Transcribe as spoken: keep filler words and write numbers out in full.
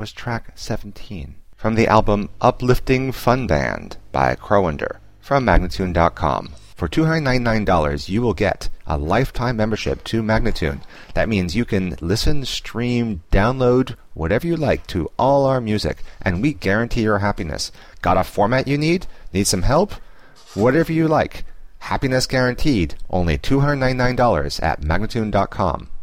was track seventeen from the album Uplifting Fun Band by Crowander from Magnatune dot com. For two hundred ninety-nine dollars, you will get a lifetime membership to Magnatune. That means you can listen, stream, download, whatever you like to all our music, and we guarantee your happiness. Got a format you need? Need some help? Whatever you like. Happiness guaranteed. Only two hundred ninety-nine dollars at Magnatune dot com.